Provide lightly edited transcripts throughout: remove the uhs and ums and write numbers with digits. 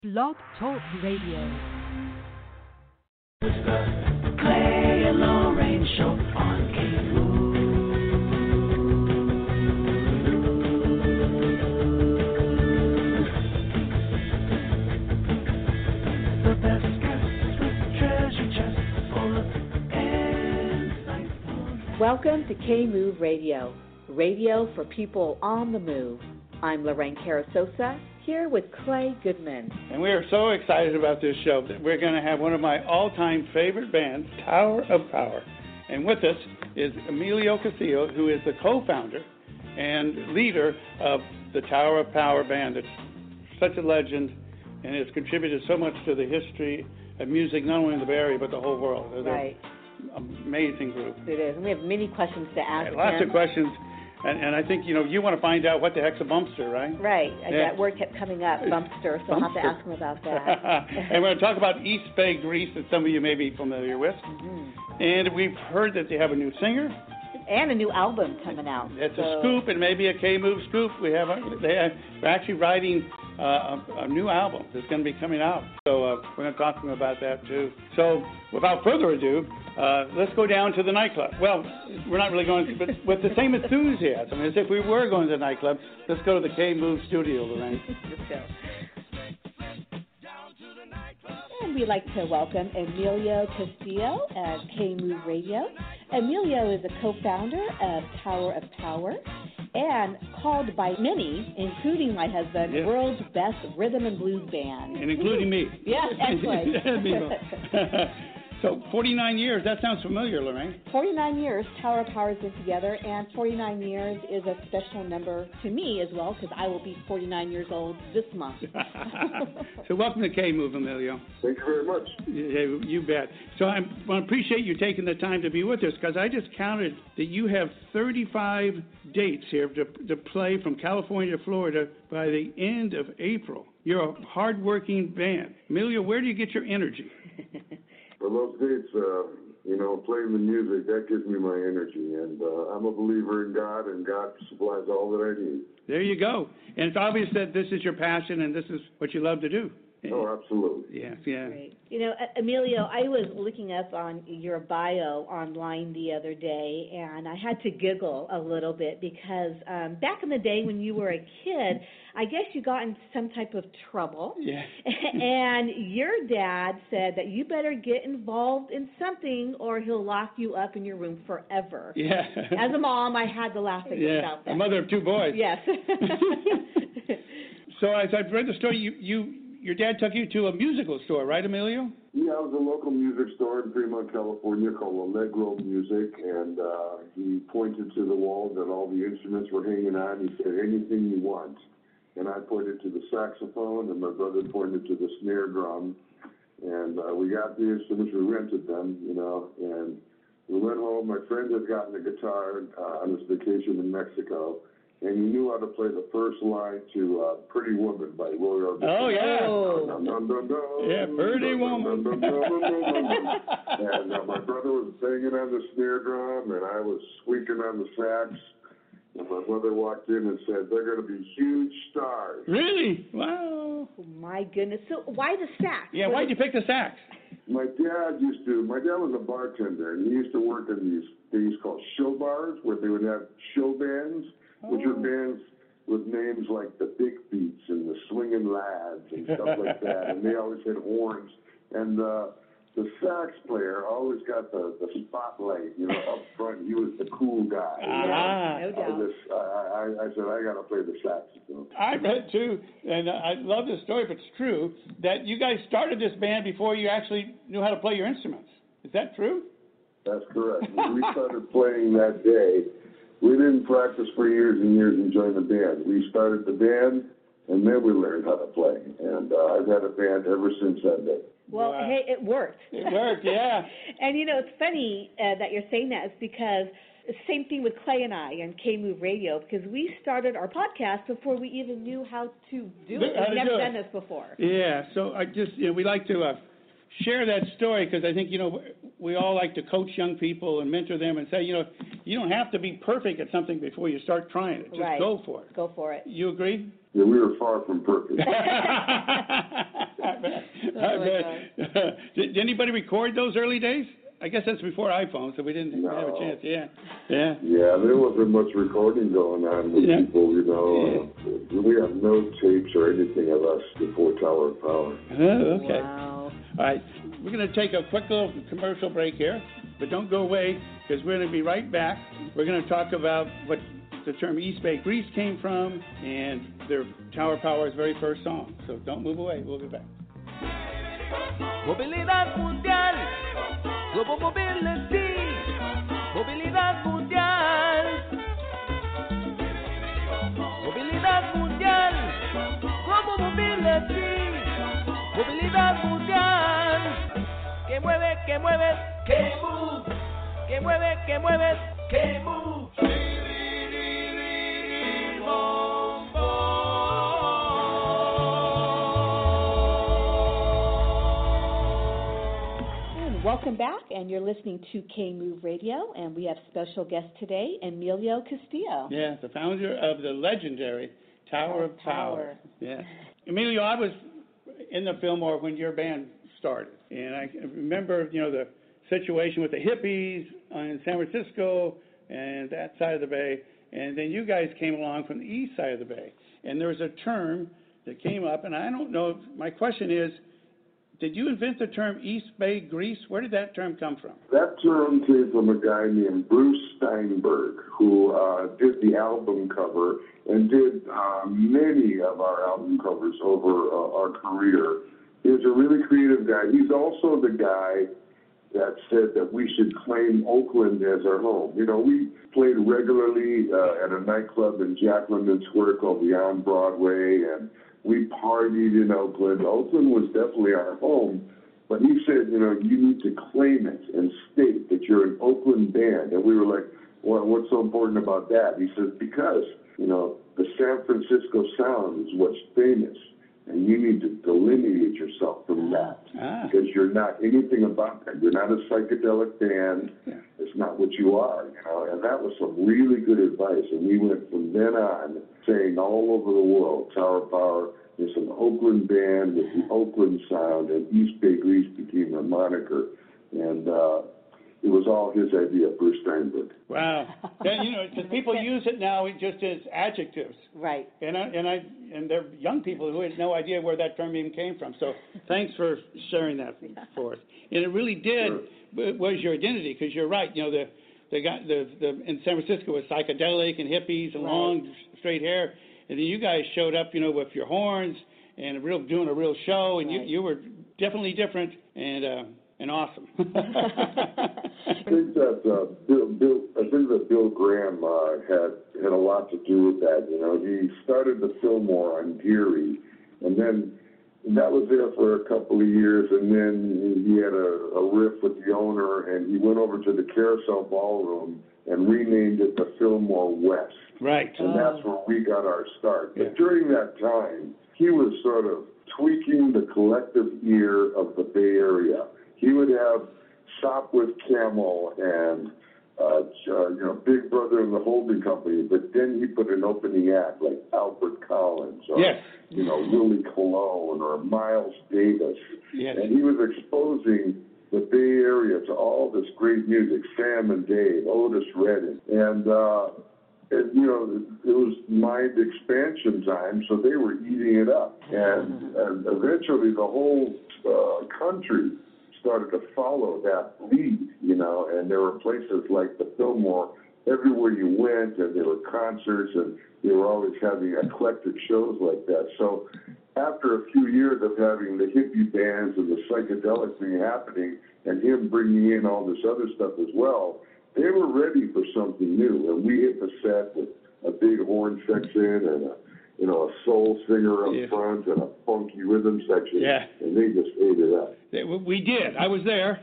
Blog Talk Radio. It's the Clay and Lorraine Show on KMOO. The best guests with treasure chests full of insightful. Welcome to KMOO Radio, radio for people on the move. I'm Lorraine Carasosa, here with Clay Goodman. And we are so excited about this show that we're going to have one of my all-time favorite bands, Tower of Power. And with us is Emilio Castillo, who is the co-founder and leader of the Tower of Power band. It's such a legend, and it's contributed so much to the history of music, not only in the Bay Area, but the whole world. They're Right. an amazing group. It is, and we have many questions to ask Lots him. of questions. And I think, you want to find out what the heck's a bumpster, right? Right. Yeah. That word kept coming up, bumpster, so I'll have to ask him about that. And we're going to talk about East Bay, Greece, that some of you may be familiar with. Mm-hmm. And we've heard that they have a new singer. And a new album coming out. It's a scoop, and maybe a K-Move scoop. They're actually writing a new album that's going to be coming out. So we're going to talk to them about that, too. So without further ado, let's go down to the nightclub. Well, we're not really going to, but with the same enthusiasm as if we were going to the nightclub. Let's go to the K-Move studio, Lorraine. Let's go. And we'd like to welcome Emilio Castillo at KMOO Radio. Emilio is a co-founder of Tower of Power and called by many, including my husband, Yeah. world's best rhythm and blues band. And including me. Yes, excellent. So 49 years, that sounds familiar, Lorraine. 49 years Tower of Power has been together, and 49 years is a special number to me as well, because I will be 49 years old this month. So welcome to K-Move, Emilio. Thank you very much. Yeah, you bet. So I appreciate you taking the time to be with us, because I just counted that you have 35 dates here to play from California to Florida by the end of April. You're a hard-working band. Emilio, where do you get your energy? For those dates, playing the music, that gives me my energy. And I'm a believer in God, and God supplies all that I need. There you go. And it's obvious that this is your passion and this is what you love to do. Oh, absolutely. Yeah. Great. Emilio, I was looking up on your bio online the other day, and I had to giggle a little bit because back in the day when you were a kid, I guess you got in some type of trouble. Yeah. And your dad said that you better get involved in something or he'll lock you up in your room forever. Yeah. As a mom, I had to laugh about that. A mother of two boys. Yes. So as I've read the story, your dad took you to a musical store, right, Emilio? Yeah, it was a local music store in Fremont, California called Allegro Music, and he pointed to the wall that all the instruments were hanging on. He said, anything you want. And I pointed to the saxophone, and my brother pointed to the snare drum. And we got the instruments, we rented them, and we went home. My friend had gotten a guitar on his vacation in Mexico, and he knew how to play the first line to Pretty Woman by Roy Orbison. Oh, yeah. Dun, dun, dun, dun, Yeah, Pretty Woman. dun, dun, dun, dun, dun, dun. And my brother was banging on the snare drum, and I was squeaking on the sax. And my mother walked in and said, they're going to be huge stars. Really? Wow. Oh, my goodness. So why the sax? Yeah, why'd you pick the sax? My dad was a bartender, and he used to work in these things called show bars where they would have show bands, which are bands with names like the Big Beats and the Swingin' Lads and stuff like that, and they always had horns. And the sax player always got the spotlight, up front. He was the cool guy. No doubt. I said, I got to play the saxophone. I read, too, and I love this story, but it's true, that you guys started this band before you actually knew how to play your instruments. Is that true? That's correct. When we started playing that day, we didn't practice for years and years and join the band. We started the band, and then we learned how to play. And I've had a band ever since that day. Well, Wow. hey, it worked. It worked, yeah. And, it's funny that you're saying that is because same thing with Clay and I and K-Move Radio, because we started our podcast before we even knew how to do it. We've never done this before. Yeah, so I just, we like to share that story, because I think, we all like to coach young people and mentor them and say, you don't have to be perfect at something before you start trying it. Just go for it. Go for it. You agree? Yeah, we were far from perfect. I bet. Did anybody record those early days? I guess that's before iPhone, so we didn't have a chance. Yeah. Yeah, there wasn't much recording going on with people, We have no tapes or anything of us before Tower of Power. Oh, okay. Wow. All right. We're going to take a quick little commercial break here, but don't go away, because we're going to be right back. We're going to talk about what the term East Bay Grease came from and their Tower of Power's very first song. So don't move away. We'll be back. Movilidad mundial, Global Mobility, movilidad mundial, movilidad mundial, Global Mobility, movilidad mundial, que mueve, que mueve, que move, que mueve, que mueve, que move. Welcome back, and you're listening to K-Move Radio, and we have special guest today, Emilio Castillo. Yeah, the founder of the legendary Tower of Power. Yeah. Emilio, I was in the Fillmore when your band started, and I remember, the situation with the hippies in San Francisco and that side of the bay, and then you guys came along from the east side of the bay, and there was a term that came up, and I don't know, my question is, did you invent the term East Bay Grease? Where did that term come from? That term came from a guy named Bruce Steinberg, who did the album cover and did many of our album covers over our career. He was a really creative guy. He's also the guy that said that we should claim Oakland as our home. We played regularly at a nightclub in Jack London Square called Beyond Broadway, and we partied in Oakland. Oakland was definitely our home, but he said, you need to claim it and state that you're an Oakland band. And we were like, well, what's so important about that? He says, because, the San Francisco sound is what's famous, and you need to delineate yourself from that, because you're not anything about that. You're not a psychedelic band. Yeah. It's not what you are, and that was some really good advice. And we went from then on saying all over the world, Tower of Power is an Oakland band with the Oakland sound, and East Bay Grease became a moniker. And it was all his idea, Bruce Steinberg. Wow. Because people use it now just as adjectives. Right. And they're young people who had no idea where that term even came from. So thanks for sharing that for us. And it really did was your identity, because you're right. The in San Francisco was psychedelic and hippies and long straight hair, and then you guys showed up, with your horns and doing a real show, and you were definitely different and awesome. I think that Bill Graham had a lot to do with that. He started the Fillmore on Geary, and then that was there for a couple of years, and then he had a riff with the owner, and he went over to the Carousel Ballroom and renamed it the Fillmore West. Right. And that's where we got our start. But during that time, he was sort of tweaking the collective ear of the Bay Area. He would have Shop with Camel and Big Brother and the Holding Company, but then he put an opening act like Albert Collins or Willie Colon or Miles Davis. Yes. And he was exposing the Bay Area to all this great music, Sam and Dave, Otis Redding. And it was mind expansion time, so they were eating it up. And eventually the whole country started to follow that lead, and there were places like the Fillmore everywhere you went, and there were concerts, and they were always having eclectic shows like that. So after a few years of having the hippie bands and the psychedelic thing happening, and him bringing in all this other stuff as well, they were ready for something new. And we hit the set with a big horn section and a soul singer up front and a funky rhythm section. Yeah. And they just ate it up. We did. I was there.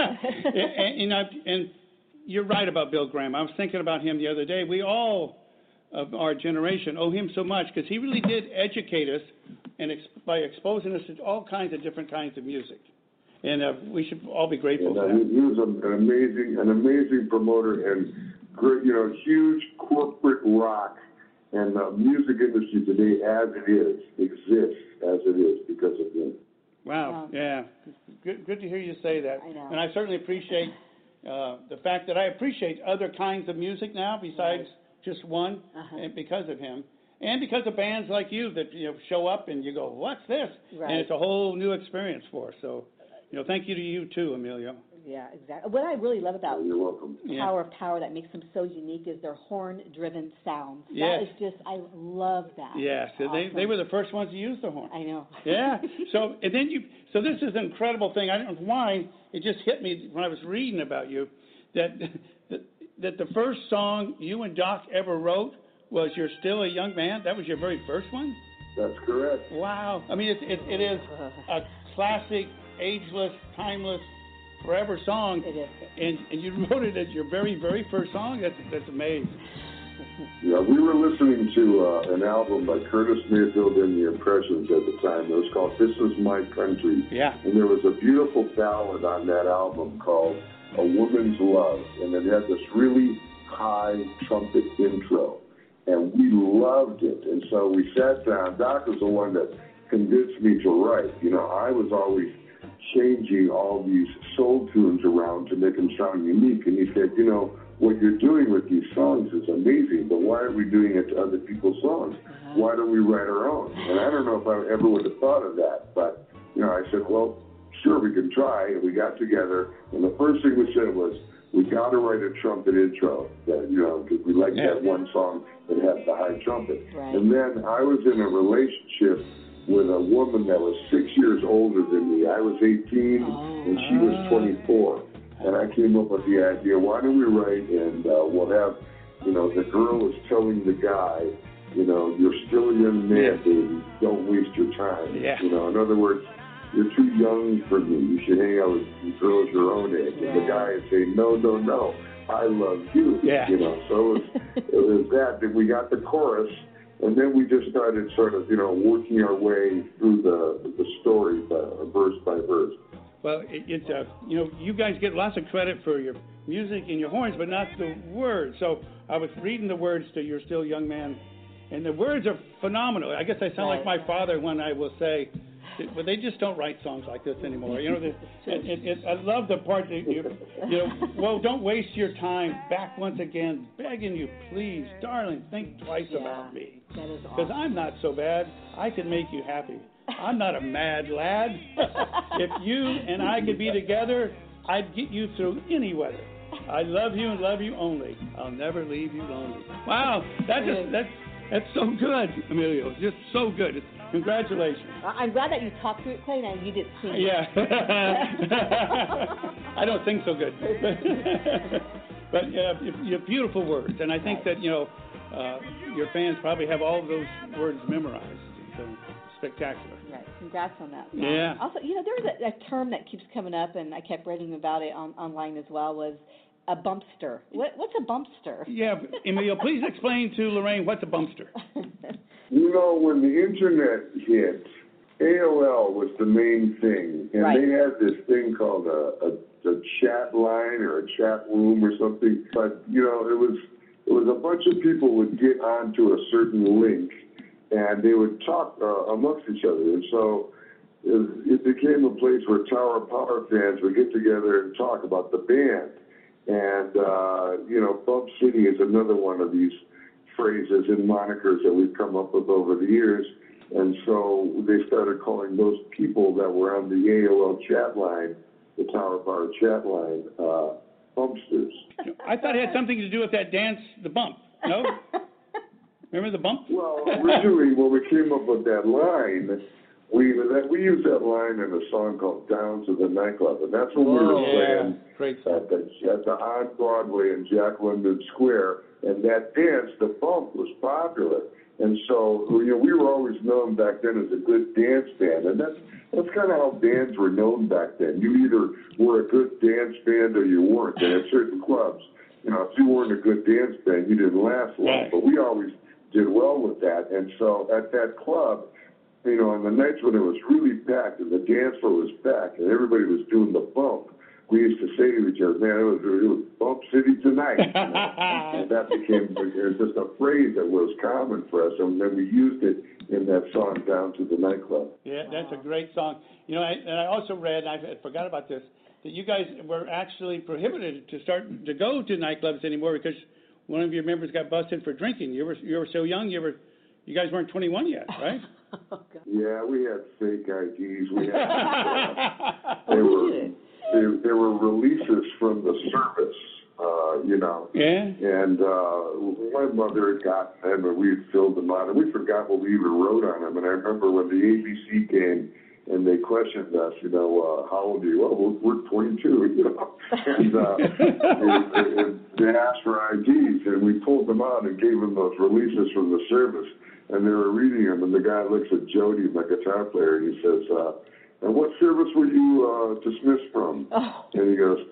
and you're right about Bill Graham. I was thinking about him the other day. We all of our generation owe him so much, because he really did educate us by exposing us to all kinds of different kinds of music. And we should all be grateful for And that. he was an amazing promoter and great, huge corporate rock. And the music industry today, as it is, exists as it is because of him. Wow, yeah. Good to hear you say that. I know. And I certainly appreciate the fact that I appreciate other kinds of music now besides just one, and because of him. And because of bands like you that show up and you go, what's this? Right. And it's a whole new experience for us. So, thank you to you too, Emilio. Yeah, exactly. What I really love about You're welcome. Tower of Power that makes them so unique is their horn-driven sounds. Yes. That is just, I love that. Yes, Awesome. they were the first ones to use the horn. I know. Yeah. So and then so this is an incredible thing. I don't know why it just hit me when I was reading about you that the first song you and Doc ever wrote was "You're Still a Young Man." That was your very first one. That's correct. Wow. I mean, it is a classic, ageless, timeless, forever song. It is. And you wrote it as your very, very first song. That's amazing. Yeah, we were listening to an album by Curtis Mayfield and the Impressions at the time. It was called "This Is My Country." Yeah. And there was a beautiful ballad on that album called "A Woman's Love," and it had this really high trumpet intro, and we loved it. And so we sat down. Doc was the one that convinced me to write. I was always changing all these soul tunes around to make them sound unique. And he said, what you're doing with these songs is amazing, but why are we doing it to other people's songs? Why don't we write our own? And I don't know if I ever would have thought of that, but, I said, well, sure, we can try. And we got together, and the first thing we said was, we got to write a trumpet intro, that, because we liked that one song that had the high trumpet. Right. And then I was in a relationship with a woman that was 6 years older than me. I was 18, and she was 24. And I came up with the idea, why don't we write and we'll have, the girl is telling the guy, you're still a young man, baby. Don't waste your time. Yeah. In other words, you're too young for me. You should hang out with girls your own age. And the guy is saying, no, I love you. Yeah. So it was that we got the chorus. And then we just started sort of, working our way through the story verse by verse. Well, it's you guys get lots of credit for your music and your horns, but not the words. So I was reading the words to "You're Still a Young Man," and the words are phenomenal. I guess I sound like my father when I will say, but they just don't write songs like this anymore. I love the part that well, don't waste your time. Back once again, begging you, please, darling, think twice about me. That is awesome. Because I'm not so bad. I can make you happy. I'm not a mad lad. If you and I could be together, I'd get you through any weather. I love you and love you only. I'll never leave you lonely. Wow, that's so good, Emilio. Just so good. Congratulations. I'm glad that you talked through it, Clay, and you didn't sing. Yeah. I don't think so good. But you have beautiful words, and I think that, your fans probably have all of those words memorized. So spectacular. Right. Congrats on that. Yeah. Also, there's a term that keeps coming up, and I kept reading about it online as well, was a bumpster. What's a bumpster? Yeah, Emilio, please explain to Lorraine what's a bumpster. When the internet hit, AOL was the main thing, and they had this thing called a chat line or a chat room or something. But it was a bunch of people would get onto a certain link, and they would talk amongst each other. And so it became a place where Tower of Power fans would get together and talk about the band. And, Bump City is another one of these phrases and monikers that we've come up with over the years. And so they started calling those people that were on the AOL chat line, the Tower of Power chat line, bumpsters. I thought it had something to do with that dance, the bump. No? Remember the bump? Well, originally when we came up with that line, we used that line in a song called "Down to the Nightclub," and that's when we were playing at the on Broadway in Jack London Square. And that dance, the bump, was popular, and so we were always known back then as a good dance band, and that's kind of how bands were known back then. You either were a good dance band or you weren't. And at certain clubs, if you weren't a good dance band, you didn't last long. But we always did well with that, and so at that club, you know, on the nights when it was really packed and the dance floor was packed and everybody was doing the bump, we used to say to each other, man, it was Bump City tonight. You know? And that became just a phrase that was common for us, and then we used it in that song, Down to the Nightclub. Yeah, that's a great song. You know, I also read, I forgot about this, that you guys were actually prohibited to go to nightclubs anymore because one of your members got busted for drinking. You were so young, you guys weren't 21 yet, right? Yeah, we had fake IDs. We had they were releases from the service, you know. Yeah. And my mother had gotten them, and we had filled them out, and we forgot what we even wrote on them. And I remember when the ABC came and they questioned us, you know, how old are you? Well, we're 22, you know. And they asked for IDs, and we pulled them out and gave them those releases from the service. And they were reading them, and the guy looks at Jody, my guitar player, and he says, and what service were you dismissed from? Oh. And he goes,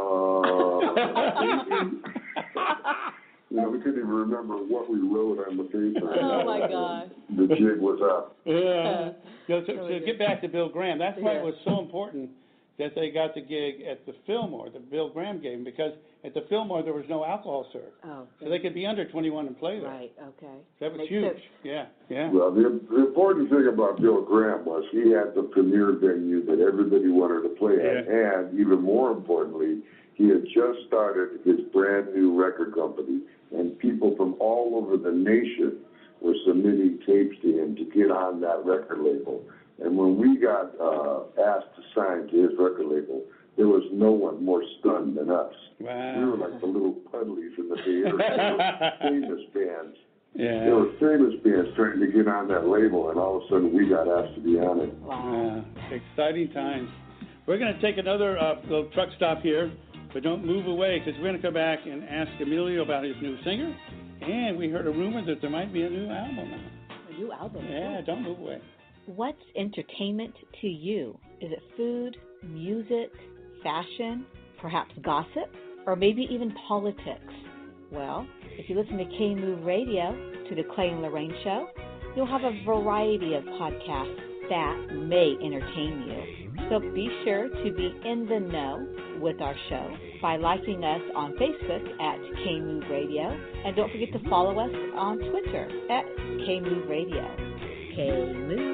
you know, we couldn't even remember what we wrote on the paper. Oh, my gosh. The jig was up. Yeah. So get back to Bill Graham. That's why it was so important that they got the gig at the Fillmore, the Bill Graham game, because at the Fillmore there was no alcohol served. Oh. So they could be under 21 and play there. Right, okay. That was Makes huge. sense. Yeah. Well, the important thing about Bill Graham was he had the premier venue that everybody wanted to play at, and even more importantly, he had just started his brand new record company, and people from all over the nation were submitting tapes to him to get on that record label. And when we got asked to sign to his record label, there was no one more stunned than us. Wow. We were like the little puddlies in the Bay Area, famous bands. Yeah. There were famous bands trying to get on that label, and all of a sudden we got asked to be on it. Wow. Exciting times. We're going to take another little truck stop here, but don't move away because we're going to come back and ask Emilio about his new singer. And we heard a rumor that there might be a new album now. A new album? Yeah, don't move away. What's entertainment to you? Is it food, music, fashion, perhaps gossip, or maybe even politics? Well, if you listen to K-Move Radio, to the Clay and Lorraine Show, you'll have a variety of podcasts that may entertain you. So be sure to be in the know with our show by liking us on Facebook at K-Move Radio, and don't forget to follow us on Twitter at K-Move Radio. K-Move.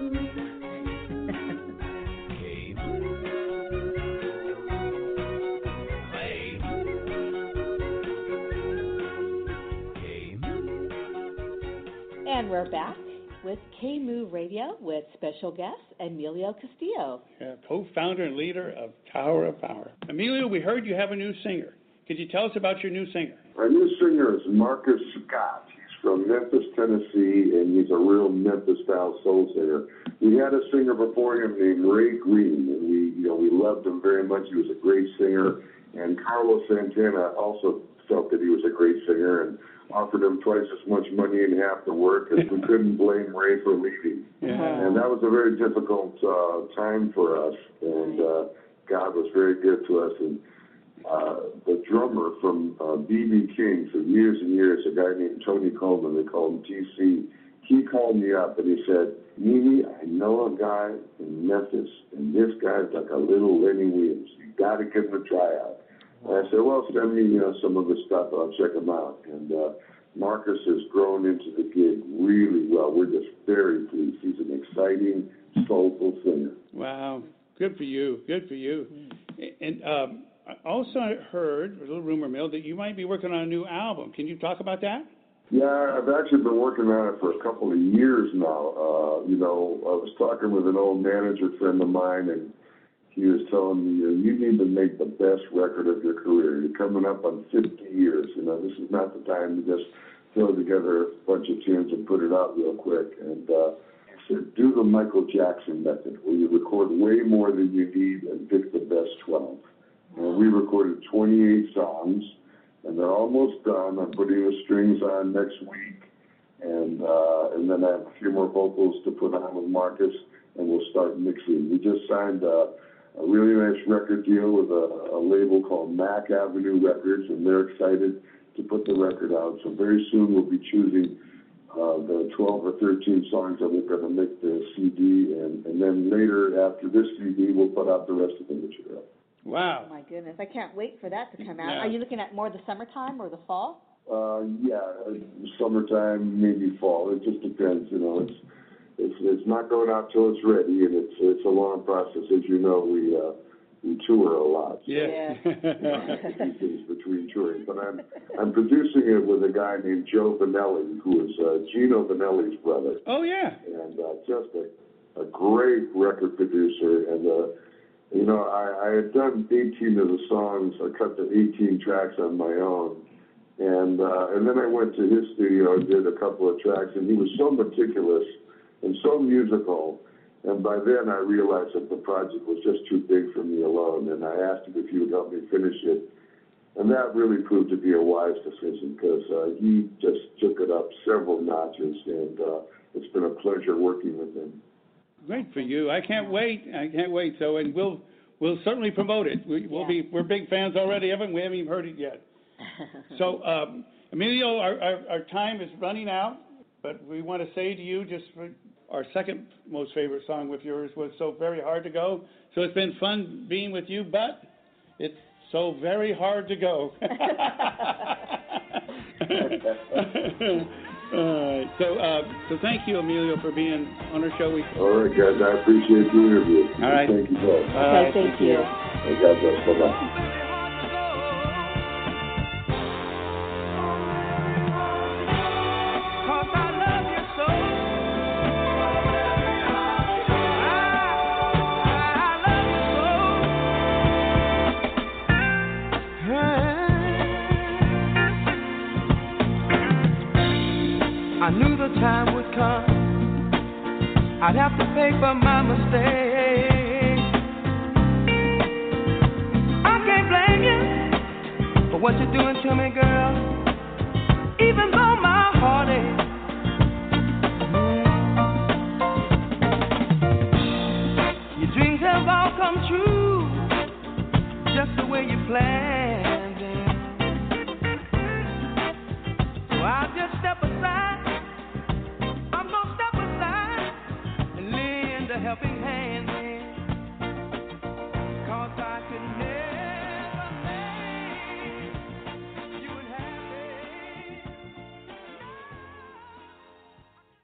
And we're back with K-Move Radio with special guest Emilio Castillo. Co-founder and leader of Tower of Power. Emilio, we heard you have a new singer. Could you tell us about your new singer? Our new singer is Marcus Scott. He's from Memphis, Tennessee, and he's a real Memphis-style soul singer. We had a singer before him named Ray Green, and we loved him very much. He was a great singer, and Carlos Santana also felt that he was a great singer and offered him twice as much money and half the work, and we couldn't blame Ray for leaving. Yeah. And that was a very difficult time for us, and God was very good to us. And the drummer from B.B. King for years and years, a guy named Tony Coleman, they called him TC, he called me up and he said, Mimi, I know a guy in Memphis, and this guy's like a little Lenny Williams. You got to give him a tryout. And I said, well, send me some of his stuff. I'll check him out. And Marcus has grown into the gig really well. We're just very pleased. He's an exciting, soulful singer. Wow. Good for you. Good for you. And I also heard, a little rumor mill, that you might be working on a new album. Can you talk about that? Yeah, I've actually been working on it for a couple of years now. I was talking with an old manager friend of mine, and he was telling me, you need to make the best record of your career. You're coming up on 50 years. This is not the time to just throw together a bunch of tunes and put it out real quick. And he said, do the Michael Jackson method, where you record way more than you need and pick the best 12. And we recorded 28 songs, and they're almost done. I'm putting the strings on next week, and then I have a few more vocals to put on with Marcus, and we'll start mixing. We just signed a really nice record deal with a label called Mac Avenue Records, and they're excited to put the record out. So very soon we'll be choosing the 12 or 13 songs that we're going to make the CD, and then later after this CD, we'll put out the rest of the material. Wow. Oh my goodness, I can't wait for that to come out. Yeah. Are you looking at more the summertime or the fall? Summertime, maybe fall. It just depends. You know, it's not going out till it's ready, and it's a long process. As you know, we tour a lot. So Yeah. I have to do things between touring. But I'm producing it with a guy named Joe Vanelli, who is Gino Vanelli's brother. Oh, yeah. And just a great record producer. And you know, I had done 18 of the songs. I cut the 18 tracks on my own. And then I went to his studio and did a couple of tracks, and he was so meticulous and so musical. And by then I realized that the project was just too big for me alone, and I asked him if he would help me finish it. And that really proved to be a wise decision, because he just took it up several notches, and it's been a pleasure working with him. Great for you. I can't wait. So, and we'll certainly promote it. We're big fans already of it. We haven't even heard it yet. So, Emilio, our time is running out, but we want to say to you, just for our second most favorite song with yours was So Very Hard to Go. So it's been fun being with you, but it's so very hard to go. So thank you, Emilio, for being on our show. All right, guys, I appreciate the interview. All right. Thank you both. Okay, thank you. And God bless. Bye-bye. I knew the time would come, I'd have to pay for my mistake. I can't blame you for what you're doing to me, girl, even though my heart aches. Your dreams have all come true, just the way you planned them. So I'll just step aside. Helping